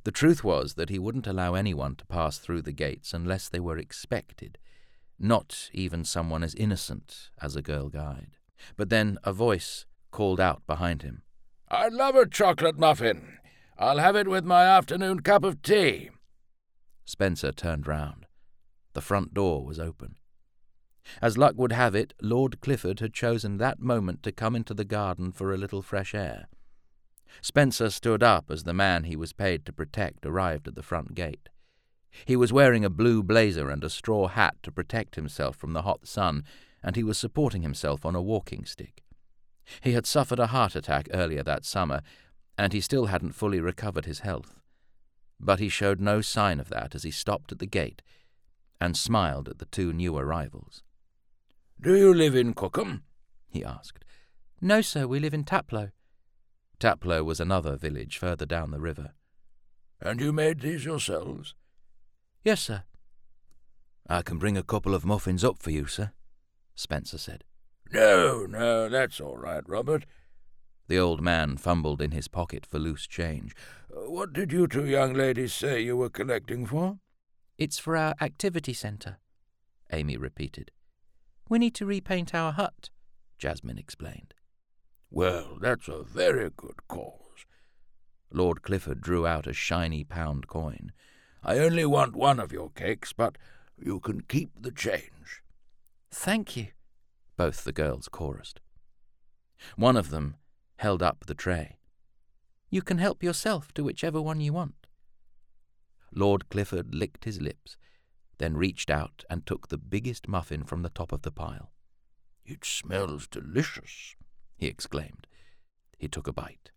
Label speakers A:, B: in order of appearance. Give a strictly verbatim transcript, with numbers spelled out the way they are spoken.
A: The truth was that he wouldn't allow anyone to pass through the gates unless they were expected, not even someone as innocent as a girl guide. But then a voice called out behind him.
B: "I'd love a chocolate muffin. I'll have it with my afternoon cup of tea."
A: Spencer turned round. The front door was open. As luck would have it, Lord Clifford had chosen that moment to come into the garden for a little fresh air. Spencer stood up as the man he was paid to protect arrived at the front gate. He was wearing a blue blazer and a straw hat to protect himself from the hot sun, and he was supporting himself on a walking stick. He had suffered a heart attack earlier that summer, and he still hadn't fully recovered his health. But he showed no sign of that as he stopped at the gate and smiled at the two new arrivals.
B: "Do you live in Cookham?"
A: he asked.
C: "No, sir, we live in Taplow."
A: Taplow was another village further down the river.
B: "And you made these yourselves?"
C: "Yes, sir."
A: "I can bring a couple of muffins up for you, sir," Spencer said.
B: "No, no, that's all right, Robert."
A: The old man fumbled in his pocket for loose change.
B: "What did you two young ladies say you were collecting for?"
C: "It's for our activity centre," Amy repeated. "We need to repaint our hut," Jasmine explained.
B: "Well, that's a very good cause."
A: Lord Clifford drew out a shiny pound coin.
B: "I only want one of your cakes, but you can keep the change."
C: "Thank you,"
A: both the girls chorused. One of them held up the tray.
C: "You can help yourself to whichever one you want."
A: Lord Clifford licked his lips, then reached out and took the biggest muffin from the top of the pile.
B: "It smells delicious,"
A: he exclaimed. He took a bite.